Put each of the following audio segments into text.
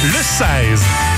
le 16.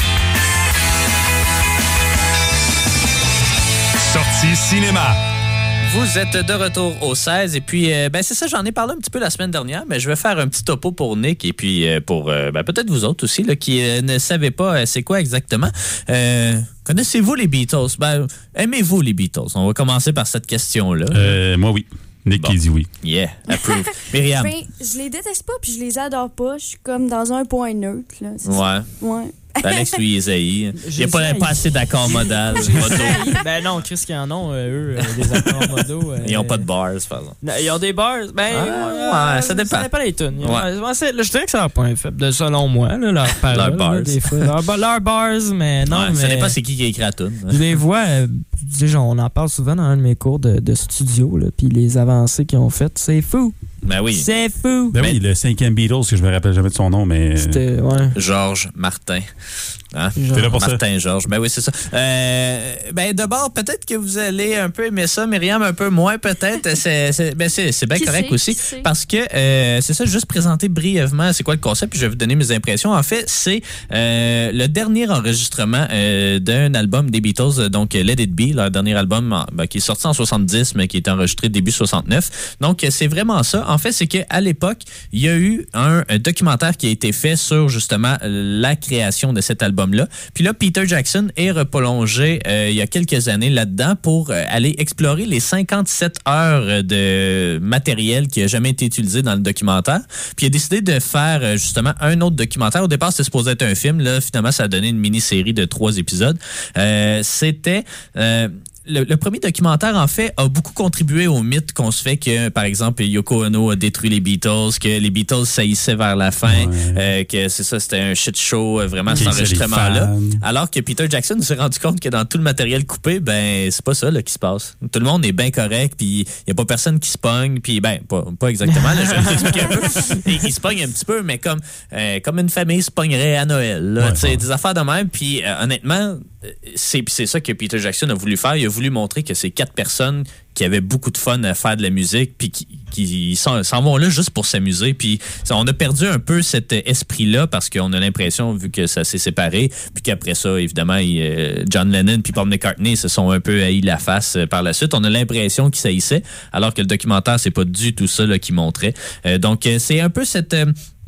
Sortie cinéma. Vous êtes de retour au 16 et puis c'est ça, j'en ai parlé un petit peu la semaine dernière, mais je vais faire un petit topo pour Nick et puis pour peut-être vous autres aussi là, qui ne savez pas c'est quoi exactement. Connaissez-vous les Beatles? Aimez-vous les Beatles? On va commencer par cette question-là. Moi, oui. Nick qui dit oui. Yeah, approve. Myriam? Je les déteste pas puis je les adore pas. Je suis comme dans un point neutre. Là. Ouais. Alex, lui, il haït. Il n'y a pas assez d'accords modal. Ben non, Chris, qu'ils en ont, eux, des accords modaux. Ils n'ont pas de bars, par exemple. Ils ont des bars. Ça dépend. Ça dépend des tunes. Ouais. Je dirais que c'est leur point faible, selon moi, là, leurs paroles. Leurs bars. Là, des fois. Leurs bars, mais non. Ça dépend c'est qui a écrit la tune. Je les vois, on en parle souvent dans un de mes cours de studio, puis les avancées qu'ils ont faites, c'est fou. Ben oui. C'est fou. Ben oui, le 5e Beatles, que je me rappelle jamais de son nom, mais... C'était, ouais. Georges Martin. Hein? T'es là pour Martin Georges. Ben oui, c'est ça. D'abord, peut-être que vous allez un peu aimer ça, Myriam, un peu moins peut-être. C'est bien correct aussi. Parce que c'est ça, juste présenter brièvement c'est quoi le concept, puis je vais vous donner mes impressions. En fait, c'est le dernier enregistrement d'un album des Beatles, donc Let It Be, leur dernier album qui est sorti en 70, mais qui est enregistré début 69. Donc, c'est vraiment ça. En fait, c'est qu'à l'époque, il y a eu un documentaire qui a été fait sur justement la création de cet album-là. Puis là, Peter Jackson est replongé il y a quelques années là-dedans pour aller explorer les 57 heures de matériel qui n'a jamais été utilisé dans le documentaire. Puis il a décidé de faire justement un autre documentaire. Au départ, c'était supposé être un film. Là, finalement, ça a donné une mini-série de 3 épisodes. C'était... Le premier documentaire, en fait, a beaucoup contribué au mythe qu'on se fait que, par exemple, Yoko Ono a détruit les Beatles, que les Beatles saillissaient vers la fin, que c'est ça, c'était un shit show, vraiment, cet enregistrement-là. Alors que Peter Jackson s'est rendu compte que dans tout le matériel coupé, c'est pas ça là, qui se passe. Tout le monde est bien correct, puis il n'y a pas personne qui se pogne, puis pas exactement, là, je vais vous expliquer un peu. Il se pogne un petit peu, mais comme une famille se pognerait à Noël. Là, des affaires de même, puis honnêtement, c'est ça que Peter Jackson a voulu faire. Il a voulu montrer que c'est 4 personnes qui avaient beaucoup de fun à faire de la musique puis qui s'en vont là juste pour s'amuser. Puis on a perdu un peu cet esprit-là parce qu'on a l'impression, vu que ça s'est séparé, puis qu'après ça, évidemment, John Lennon puis Paul McCartney se sont un peu haïs la face par la suite. On a l'impression qu'ils s'haïssaient, alors que le documentaire, c'est pas du tout ça là, qu'il montrait. Donc, c'est un peu cette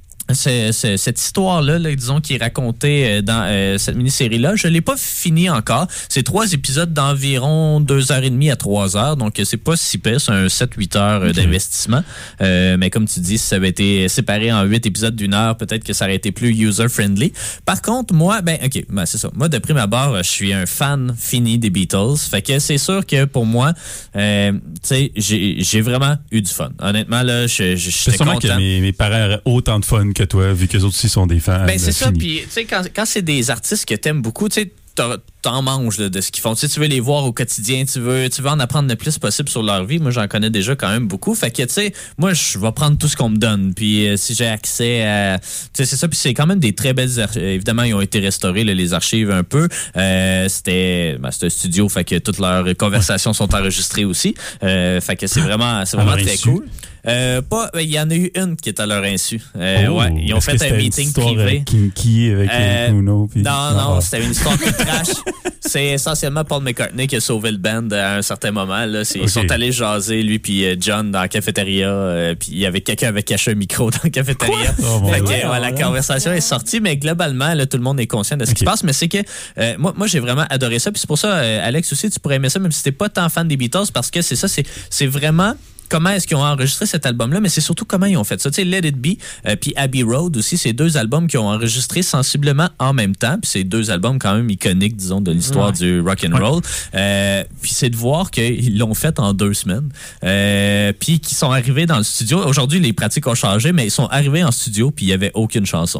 histoire-là, disons, qui est racontée dans cette mini-série-là. Je ne l'ai pas fini encore. C'est 3 épisodes d'environ 2h30 à 3h, donc c'est pas si pire, c'est un 7-8 heures d'investissement. Mais comme tu dis, si ça avait été séparé en 8 épisodes d'1 heure, peut-être que ça aurait été plus user-friendly. Par contre, moi, c'est ça. Moi, de prime abord, je suis un fan fini des Beatles. Fait que c'est sûr que pour moi, tu sais, j'ai vraiment eu du fun. Honnêtement, là, j'étais content. Que mes parents auraient autant de fun que toi, vu qu'eux autres aussi sont des fans. C'est ça, puis tu sais, quand c'est des artistes que t'aimes beaucoup, tu sais, t'en manges là, de ce qu'ils font. Tu sais, tu veux les voir au quotidien, tu veux en apprendre le plus possible sur leur vie. Moi, j'en connais déjà quand même beaucoup. Fait que, tu sais, moi, je vais prendre tout ce qu'on me donne. Puis, si j'ai accès à... Tu sais, c'est ça. Puis, c'est quand même des très belles... Évidemment, ils ont été restaurés, là, les archives, un peu. C'était un studio, fait que toutes leurs conversations sont enregistrées aussi. Fait que c'est vraiment très cool. Il y en a eu une qui est à leur insu. Ils ont fait un meeting privé. Kinky avec Uno. Non, c'était une histoire qui trash. C'est essentiellement Paul McCartney qui a sauvé le band à un certain moment. Là. Ils sont allés jaser, lui puis John, dans la cafétéria. Puis il y avait quelqu'un avec caché un micro dans la cafétéria. La conversation est sortie, mais globalement, là, tout le monde est conscient de ce qui se passe. Mais c'est que moi, j'ai vraiment adoré ça. Puis c'est pour ça, Alex aussi, tu pourrais aimer ça, même si t'es pas tant fan des Beatles, parce que c'est ça, c'est vraiment... Comment est-ce qu'ils ont enregistré cet album-là, mais c'est surtout comment ils ont fait ça. Tu sais, Let It Be, puis Abbey Road aussi, c'est 2 albums qui ont enregistré sensiblement en même temps, puis c'est 2 albums quand même iconiques, disons, de l'histoire du rock'n'roll. Puis c'est de voir qu'ils l'ont fait en 2 semaines, puis qu'ils sont arrivés dans le studio. Aujourd'hui, les pratiques ont changé, mais ils sont arrivés en studio, puis il n'y avait aucune chanson.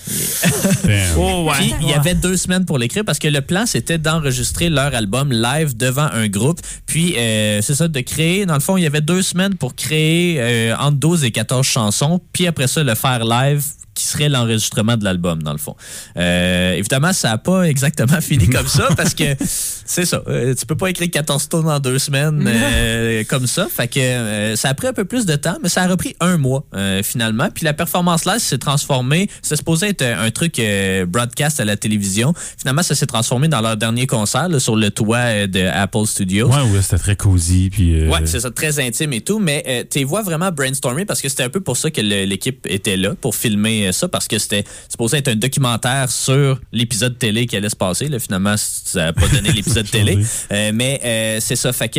Puis il y avait 2 semaines pour l'écrire parce que le plan c'était d'enregistrer leur album live devant un groupe, puis c'est ça, de créer, dans le fond il y avait 2 semaines pour créer entre 12 et 14 chansons, puis après ça le faire live qui serait l'enregistrement de l'album, dans le fond. Évidemment, ça n'a pas exactement fini comme ça, parce que C'est ça. Tu peux pas écrire 14 tonnes en 2 semaines comme ça. Fait que ça a pris un peu plus de temps, mais ça a repris 1 mois finalement. Puis la performance live s'est transformée. C'est supposé être un truc broadcast à la télévision. Finalement, ça s'est transformé dans leur dernier concert là, sur le toit de Apple Studios. Ouais, c'était très cosy. Puis ouais, c'est ça, très intime et tout. Mais tu vois vraiment brainstormer parce que c'était un peu pour ça que l'équipe était là, pour filmer ça, parce que c'était supposé être un documentaire sur l'épisode télé qui allait se passer. Là, finalement, ça n'a pas donné l'épisode télé. Mais c'est ça. Fait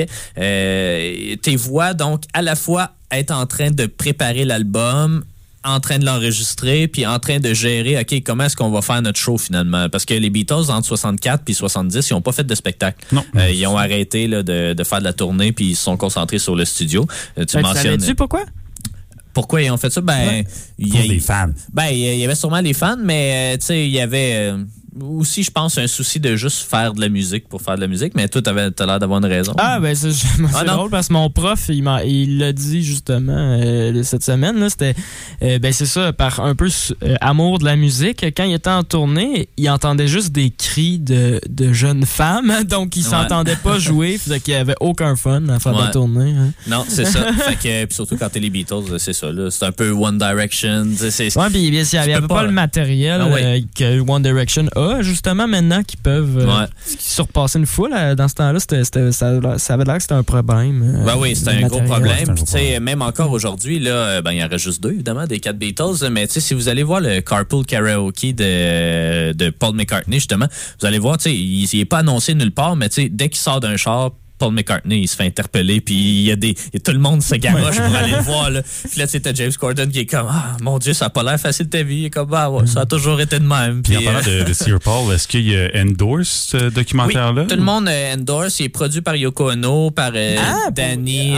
que tu vois donc à la fois être en train de préparer l'album, en train de l'enregistrer, puis en train de gérer, OK, comment est-ce qu'on va faire notre show finalement? Parce que les Beatles, entre 64 puis 70, ils n'ont pas fait de spectacle. Non. Ils ont arrêté là, de faire de la tournée, puis ils se sont concentrés sur le studio. Tu mentionnes... Savais-tu pourquoi? Pourquoi ils ont fait ça? Ben, pour les fans. Ben, il y avait sûrement les fans, mais tu sais, il y avait... aussi, je pense, un souci de juste faire de la musique pour faire de la musique, mais toi, t'as l'air d'avoir une raison. Ah, ben, c'est drôle parce que mon prof, il l'a dit justement cette semaine, là, c'était, ben, c'est ça, par un peu amour de la musique. Quand il était en tournée, il entendait juste des cris de jeunes femmes, donc il s'entendait pas jouer, fait qu'il y avait aucun fun à faire de la tournée. Hein. Non, c'est ça. Fait que, puis surtout quand t'es les Beatles, c'est ça, là. C'est un peu One Direction. Ouais, puis il y avait pas le matériel que One Direction a. Justement, maintenant, qui peuvent surpasser une foule. Dans ce temps-là, ça avait l'air que c'était un problème. Ben oui, c'était un gros problème. Puis, tu sais, même encore aujourd'hui, là, ben, il y en reste juste 2, évidemment, des 4 Beatles. Mais, tu sais, si vous allez voir le Carpool Karaoke de Paul McCartney, justement, vous allez voir, tu sais, il n'est pas annoncé nulle part, mais, tu sais, dès qu'il sort d'un char, Paul McCartney, il se fait interpeller, puis il y a tout le monde se garoche pour aller le voir. Là. Puis là, c'était James Corden qui est comme, ah, mon Dieu, ça n'a pas l'air facile ta vie. Il est comme, ah, ouais, ça a toujours été de même. Puis en parlant de Sir Paul, est-ce qu'il y a Endorse, ce documentaire-là? Oui, tout le monde endorse. Il est produit par Yoko Ono, par Danny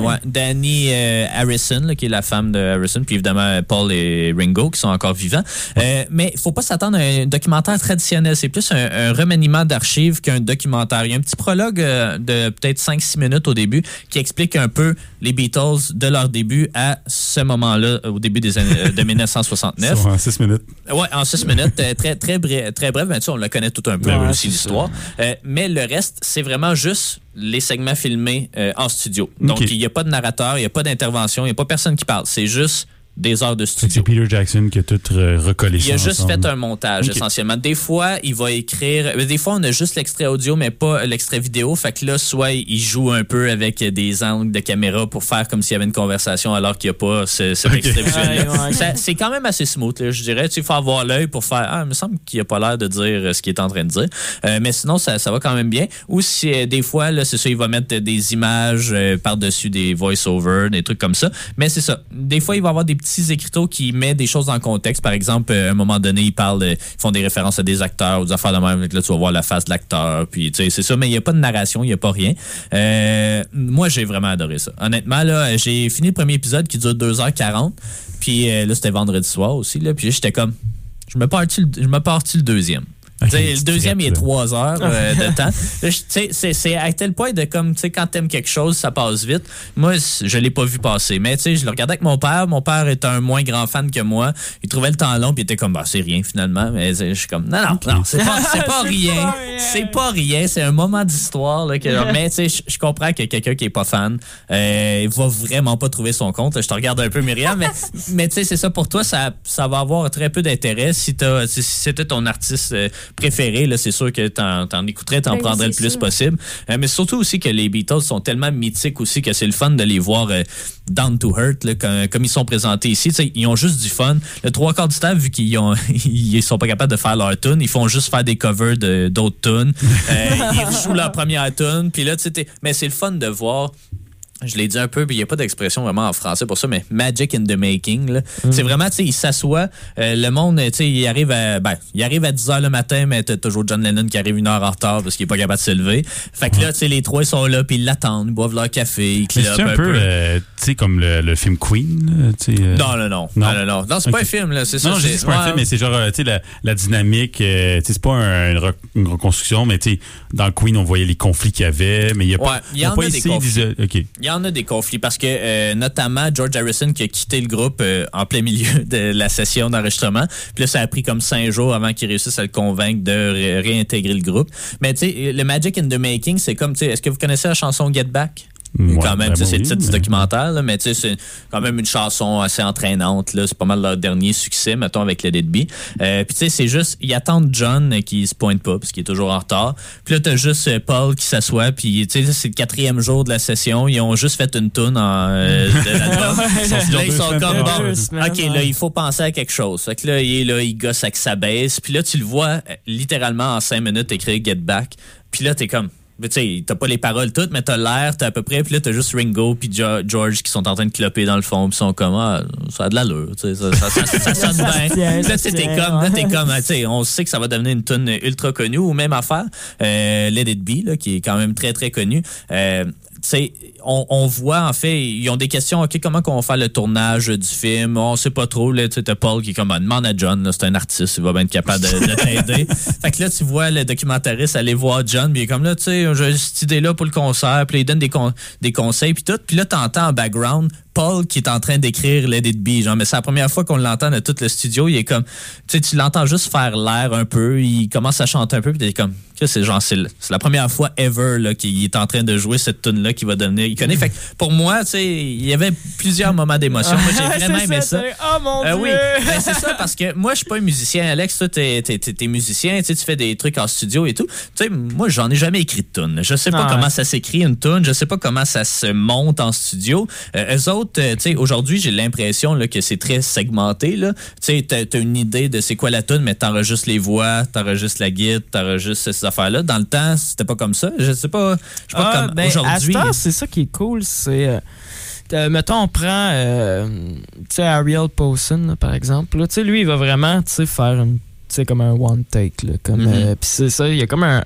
Harrison, là, qui est la femme de Harrison, puis évidemment Paul et Ringo, qui sont encore vivants. Mais il ne faut pas s'attendre à un documentaire traditionnel. C'est plus un remaniement d'archives qu'un documentaire. Il y a un petit prologue de peut-être 5-6 minutes au début qui explique un peu les Beatles de leur début à ce moment-là, au début des années de 1969. En 6 minutes. Oui, en 6 minutes. Très bref. Bien sûr, on le connaît tout un peu aussi, l'histoire. Mais le reste, c'est vraiment juste les segments filmés en studio. Donc, il n'y a pas de narrateur, il n'y a pas d'intervention, il n'y a pas personne qui parle. C'est juste des heures de studio. C'est Peter Jackson qui a tout recollé ça. Il a juste fait un montage, essentiellement. Des fois, il va écrire... Des fois, on a juste l'extrait audio, mais pas l'extrait vidéo. Fait que là, soit il joue un peu avec des angles de caméra pour faire comme s'il y avait une conversation alors qu'il n'y a pas cet extrait visuel-là. C'est quand même assez smooth, là, je dirais. Il faut avoir l'œil pour faire... Ah, il me semble qu'il n'a pas l'air de dire ce qu'il est en train de dire. Mais sinon, ça va quand même bien. Ou si des fois, là, c'est ça, il va mettre des images par-dessus des voice-over, des trucs comme ça. Mais c'est ça. Des fois, il va avoir des petits écriteaux qui mettent des choses dans le contexte. Par exemple, à un moment donné, ils font des références à des acteurs ou des affaires de même. Là, tu vas voir la face de l'acteur. Puis, tu sais, c'est ça, mais il n'y a pas de narration, il n'y a pas rien. Moi, j'ai vraiment adoré ça. Honnêtement, là, j'ai fini le premier épisode qui dure 2h40. Puis là, c'était vendredi soir aussi. Là, puis j'étais comme, je me pars-tu le deuxième? Le deuxième, il est 3 heures de temps. C'est à tel point de comme, tu sais, quand t'aimes quelque chose, ça passe vite. Moi, je l'ai pas vu passer. Mais, tu sais, je le regardais avec mon père. Mon père est un moins grand fan que moi. Il trouvait le temps long, puis il était comme, bah, c'est rien, finalement. Mais je suis comme, non, c'est pas rien. C'est pas rien. C'est un moment d'histoire, là. Mais, tu sais, je comprends que quelqu'un qui est pas fan, il va vraiment pas trouver son compte. Je te regarde un peu, Myriam, mais tu sais, c'est ça pour toi, ça va avoir très peu d'intérêt si c'était ton artiste préféré, là, c'est sûr que t'en écouterais, t'en prendrais le plus possible. Mais surtout aussi que les Beatles sont tellement mythiques aussi que c'est le fun de les voir down to earth, là, comme ils sont présentés ici. T'sais, ils ont juste du fun. Le 3/4 du temps, vu ils sont pas capables de faire leur tune, ils font juste faire des covers d'autres tunes. Ils jouent leur première tune. Puis là, mais c'est le fun de voir. Je l'ai dit un peu, puis il n'y a pas d'expression vraiment en français pour ça, mais magic in the making. Là. C'est vraiment, tu sais, il s'assoit, le monde, tu sais, il arrive à 10h le matin, mais t'as toujours John Lennon qui arrive 1 heure en retard parce qu'il n'est pas capable de se lever. Fait que là, tu sais, les trois sont là, puis ils l'attendent, ils boivent leur café, ils clopent un peu. Tu sais, comme le film Queen. Non, c'est pas un film, là, c'est ça. Non, je dis c'est pas un film, mais c'est genre, tu sais, la dynamique, tu sais, c'est pas une reconstruction, mais tu sais, dans Queen, on voyait les conflits qu'il y avait, mais il n'y a pas... il y en a des conflits. OK. Il en a des conflits parce que notamment George Harrison qui a quitté le groupe en plein milieu de la session d'enregistrement. Puis là, ça a pris comme 5 jours avant qu'il réussisse à le convaincre de réintégrer le groupe. Mais tu sais, le Magic in the Making, c'est comme, tu sais, est-ce que vous connaissez la chanson Get Back? Quand même, c'est le titre du documentaire, là, mais tu sais, c'est quand même une chanson assez entraînante. Là, c'est pas mal leur dernier succès, mettons, avec Let It Be. Puis tu sais, c'est juste, ils attendent John qui se pointe pas, parce qu'il est toujours en retard. Puis là, t'as juste Paul qui s'assoit, puis tu sais, c'est le 4e jour de la session. Ils ont juste fait une toune de l'album. Là, ils sont comme, bon, OK, là, il faut penser à quelque chose. Fait que là, il gosse avec sa baisse. Puis là, tu le vois littéralement en 5 minutes écrire Get Back. Puis là, t'es comme... Tu sais, t'as pas les paroles toutes, mais t'as l'air, t'as à peu près, puis là, t'as juste Ringo puis George qui sont en train de cloper dans le fond, puis sont comme, ça a de l'allure, tu sais, ça sonne bien. Là, t'es comme, tu sais, on sait que ça va devenir une tune ultra connue, ou même affaire, Let It Be, là, qui est quand même très, très connue. T'sais, on voit, en fait, ils ont des questions, OK, comment qu'on va faire le tournage du film? On sait pas trop, là, tu sais, t'as Paul qui est comme, demande à John, là, c'est un artiste, il va bien être capable de t'aider. Fait que là, tu vois le documentariste aller voir John, puis il est comme, là, tu sais, j'ai cette idée-là pour le concert, puis il donne des conseils, puis tout. Puis là, t'entends en background Paul qui est en train d'écrire Let It Be, genre, mais c'est la première fois qu'on l'entend de tout le studio, il est comme, tu sais, tu l'entends juste faire l'air un peu, il commence à chanter un peu, puis t'es comme, c'est genre, c'est la première fois ever, là, qu'il est en train de jouer cette tune-là qui va devenir iconique. Fait que pour moi, tu sais, il y avait plusieurs moments d'émotion. Moi, j'ai vraiment aimé ça. Oh mon Dieu! Oui, ben, c'est ça, parce que moi, je suis pas un musicien. Alex, toi, t'es musicien, tu sais, tu fais des trucs en studio et tout. Tu sais, moi, j'en ai jamais écrit de tune. Je sais pas comment ça s'écrit une tune, je sais pas comment ça se monte en studio. Eux autres, tu sais, aujourd'hui, j'ai l'impression là, que c'est très segmenté, là. Tu sais, t'as une idée de c'est quoi la tune, mais t'enregistres les voix, t'enregistres la guitare, t'enregistres ces affaires-là. Dans le temps, c'était pas comme ça. Je sais pas comme aujourd'hui. À ce temps, c'est ça qui est cool, c'est... mettons, on prend tu sais, Ariel Posen, là, par exemple. Tu sais, lui, il va vraiment faire une... C'est comme un one take, là, comme puis c'est ça, il y a comme un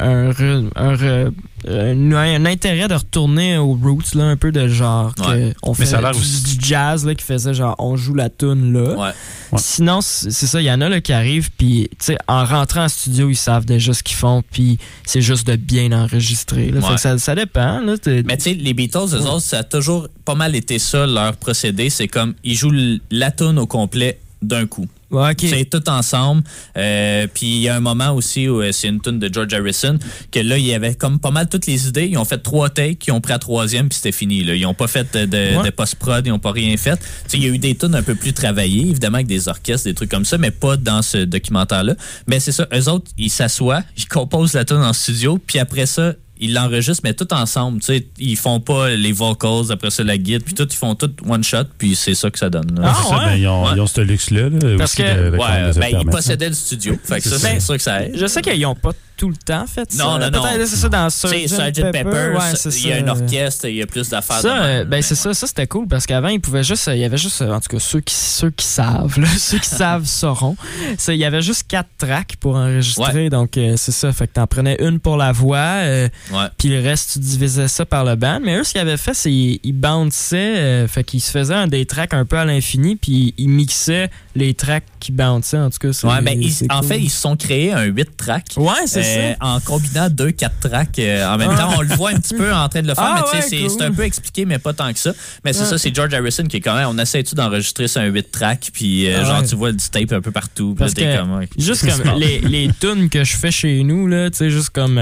intérêt de retourner aux roots, là, un peu de genre on fait du jazz là, qui faisait genre on joue la tune là. Ouais. Sinon c'est ça, il y en a là qui arrivent puis tu sais en rentrant en studio ils savent déjà ce qu'ils font puis c'est juste de bien enregistrer là. Fait que ça dépend là. Mais tu sais les Beatles eux autres ça a toujours pas mal été ça leur procédé, c'est comme ils jouent la tune au complet d'un coup. Okay. C'est tout ensemble. Puis il y a un moment aussi où c'est une tune de George Harrison que là, il y avait comme pas mal toutes les idées. Ils ont fait 3 takes, ils ont pris à 3e puis c'était fini. Là. Ils n'ont pas fait de post-prod, ils n'ont pas rien fait. Il y a eu des tunes un peu plus travaillées, évidemment avec des orchestres, des trucs comme ça, mais pas dans ce documentaire-là. Mais c'est ça, eux autres, ils s'assoient, ils composent la tune en studio, puis après ça, ils l'enregistrent, mais tout ensemble. Tu sais, ils font pas les vocals, après ça, la guide, puis tout, ils font tout one shot, puis c'est ça que ça donne. Ils ont ce luxe-là. Parce aussi que, ils possédaient le studio. Fait que ça, c'est sûr que ça aide. Je sais qu'ils n'ont pas tout le temps fait ça. Non. Peut-être c'est ça dans Sgt. Pepper, il y a un orchestre, il y a plus d'affaires. Ça, c'est ça c'était cool parce qu'avant, il y avait juste, en tout cas, ceux qui savent, là, ceux qui savent sauront. Il y avait juste 4 tracks pour enregistrer, donc c'est ça. Fait que t'en prenais une pour la voix, puis le reste, tu divisais ça par le band. Mais eux, ce qu'ils avaient fait, c'est qu'ils bounçaient, fait qu'ils se faisaient des tracks un peu à l'infini, puis ils mixaient les tracks qui bounçaient, en tout cas. En fait, ils se sont créés un 8 tracks. Ouais, c'est ça. En combinant 2-4 tracks en même temps. On le voit un petit peu en train de le faire, mais c'est un peu expliqué, mais pas tant que ça. Mais c'est ça, c'est George Harrison qui est quand même, on essaie-tu d'enregistrer sur un 8 tracks, puis tu vois du tape un peu partout. Parce que, juste comme les tunes que je fais chez nous, là, tu sais, juste comme...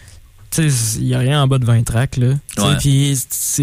il n'y a rien en bas de 20 tracks, là. Puis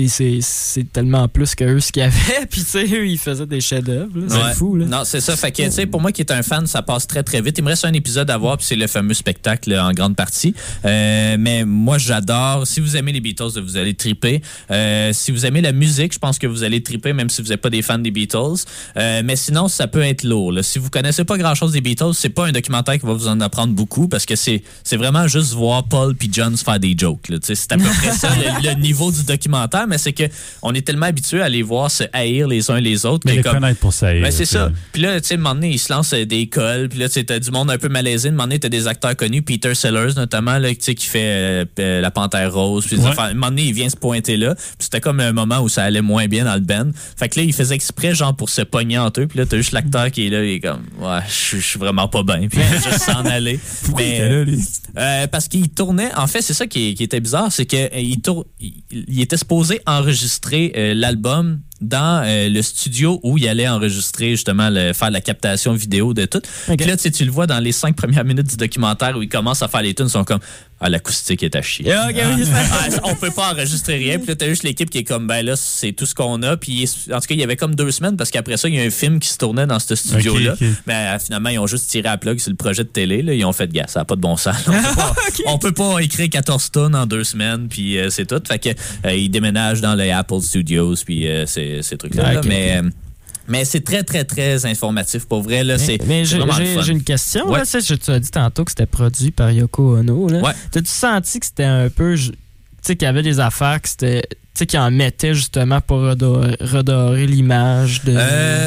c'est tellement plus que eux ce qu'ils avaient. Puis eux, ils faisaient des chefs-d'œuvre. C'est fou, là. Non, c'est ça. Fait que, tu sais, pour moi qui est un fan, ça passe très, très vite. Il me reste un épisode à voir, puis c'est le fameux spectacle en grande partie. Mais moi, j'adore. Si vous aimez les Beatles, vous allez triper. Si vous aimez la musique, je pense que vous allez triper, même si vous n'êtes pas des fans des Beatles. Mais sinon, ça peut être lourd, là. Si vous connaissez pas grand-chose des Beatles, c'est pas un documentaire qui va vous en apprendre beaucoup, parce que c'est vraiment juste voir Paul puis John se faire des jokes. Là. C'est à peu près ça le niveau du documentaire, mais c'est que on est tellement habitué à les voir se haïr les uns les autres. Mais les connaître pour ça. Ben, c'est ça. Puis là, tu sais, à un moment donné, ils se lancent des calls, puis là, tu sais, t'as du monde un peu malaisé. À un moment donné, t'as des acteurs connus, Peter Sellers notamment, là, tu sais, qui fait La Panthère Rose. Puis à un moment donné, il vient se pointer là. Puis c'était comme un moment où ça allait moins bien dans le band. Fait que là, il faisait exprès, genre, pour se pogner entre eux. Puis là, t'as juste l'acteur qui est là, il est comme, je suis vraiment pas bien. Puis il va juste s'en aller. Pourquoi il était là, lui? Parce qu'il tournait, en fait, c'est ça, ça qui était bizarre, c'est qu'il était supposé enregistrer l'album dans le studio où il allait enregistrer, justement, faire la captation vidéo de tout. Okay. Puis là, tu le vois dans les 5 premières minutes du documentaire où il commence à faire les tunes, ils sont comme l'acoustique est à chier. Yeah, okay, on peut pas enregistrer rien. Puis là, t'as juste l'équipe qui est comme, ben là, c'est tout ce qu'on a. Puis en tout cas, il y avait comme 2 semaines parce qu'après ça, il y a un film qui se tournait dans ce studio-là. Okay. Mais finalement, ils ont juste tiré à plug sur le projet de télé. Là. Ils ont fait de gars, ça n'a pas de bon sens. On peut pas écrire 14 tonnes en 2 semaines, puis c'est tout. Fait que ils déménagent dans les Apple Studios, puis ces trucs-là. Okay. Mais c'est très, très, très informatif. Pour vrai, là, mais j'ai une question. Ouais. Là, tu as dit tantôt que c'était produit par Yoko Ono. Là. Ouais. T'as-tu senti que c'était un peu... Tu sais, qu'il y avait des affaires qui en mettaient justement pour redorer l'image de...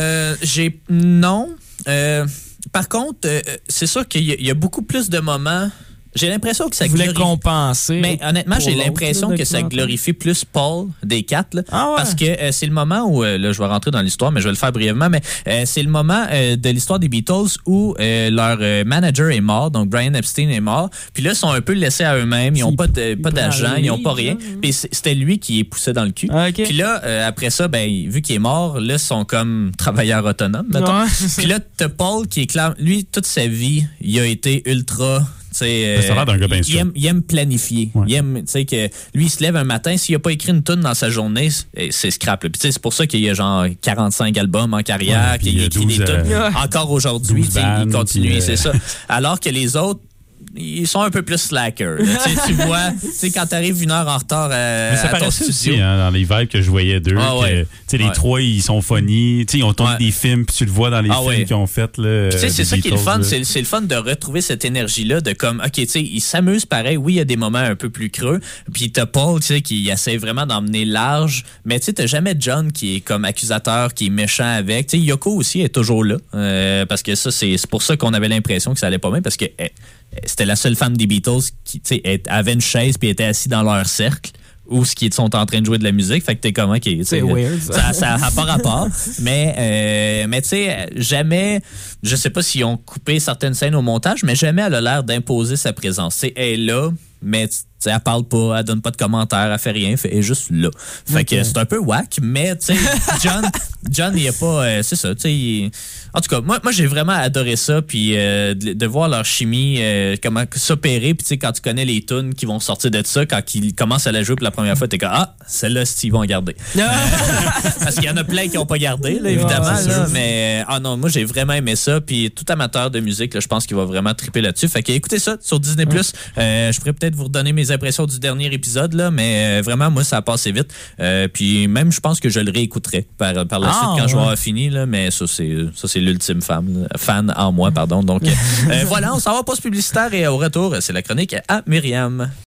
Non. Par contre, c'est sûr qu'il y a beaucoup plus de moments... J'ai l'impression que ça glorifie... compenser. Mais honnêtement, j'ai l'impression que ça glorifie plus Paul des 4. Là, parce que c'est le moment où, là, je vais rentrer dans l'histoire, mais je vais le faire brièvement, mais c'est le moment de l'histoire des Beatles où leur manager est mort, donc Brian Epstein est mort. Puis là, ils sont un peu laissés à eux-mêmes. Ils n'ont pas d'argent, ils n'ont pas rien. Puis c'était lui qui les poussait dans le cul. Okay. Puis là, après ça, vu qu'il est mort, là, ils sont comme travailleurs autonomes, mettons. Puis là, t'as Paul qui est clair. Lui, toute sa vie, il a été ultra... ça a l'air d'un gars bien sûr. Il aime planifier. Ouais. Il aime, que lui, il se lève un matin, s'il n'a pas écrit une tune dans sa journée, c'est scrap. Puis c'est pour ça qu'il y a genre 45 albums en carrière, puis il écrit des tunes. Encore aujourd'hui, il continue, c'est ça. Alors que les autres, ils sont un peu plus slackers. Tu vois, quand t'arrives 1 heure en retard à ton studio. Aussi, dans les vibes que je voyais d'eux. Les 3, ils sont funny. Ils ont tourné des films, puis tu le vois dans les films qu'ils ont fait. C'est ça qui est le fun. C'est le fun de retrouver cette énergie-là de comme, OK, ils s'amusent pareil. Oui, il y a des moments un peu plus creux. Puis t'as Paul qui essaie vraiment d'emmener large. Mais t'as jamais John qui est comme accusateur, qui est méchant avec. Yoko aussi est toujours là. Parce que ça, c'est pour ça qu'on avait l'impression que ça allait pas bien. Parce que c'était la seule femme des Beatles qui avait une chaise puis était assise dans leur cercle où ils sont en train de jouer de la musique. Fait que t'es comme, OK. C'est weird. Ça n'a pas rapport. Mais tu sais, jamais, je sais pas s'ils ont coupé certaines scènes au montage, mais jamais elle a l'air d'imposer sa présence. T'sais, elle est là, mais elle parle pas, elle donne pas de commentaires, elle fait rien, elle est juste là. Fait que c'est un peu whack, mais tu sais, John, il est pas... c'est ça, tu sais... En tout cas, moi j'ai vraiment adoré ça, puis de voir leur chimie, comment s'opérer, puis tu sais, quand tu connais les tunes qui vont sortir de ça, quand ils commencent à la jouer pour la première fois, t'es comme, celle-là, ils vont garder. Parce qu'il y en a plein qui n'ont pas gardé, là, évidemment, là, mais non, moi j'ai vraiment aimé ça, puis tout amateur de musique, là, je pense qu'il va vraiment triper là-dessus. Fait que écoutez ça sur Disney+. Je pourrais peut-être vous redonner mes impressions du dernier épisode, là, mais vraiment, moi, ça a passé vite. Puis même, je pense que je le réécouterai par la suite quand je vais avoir fini, là, mais ça, c'est l'ultime fan en moi, pardon. Donc, voilà, on s'en va poste publicitaire et au retour, c'est la chronique à Myriam.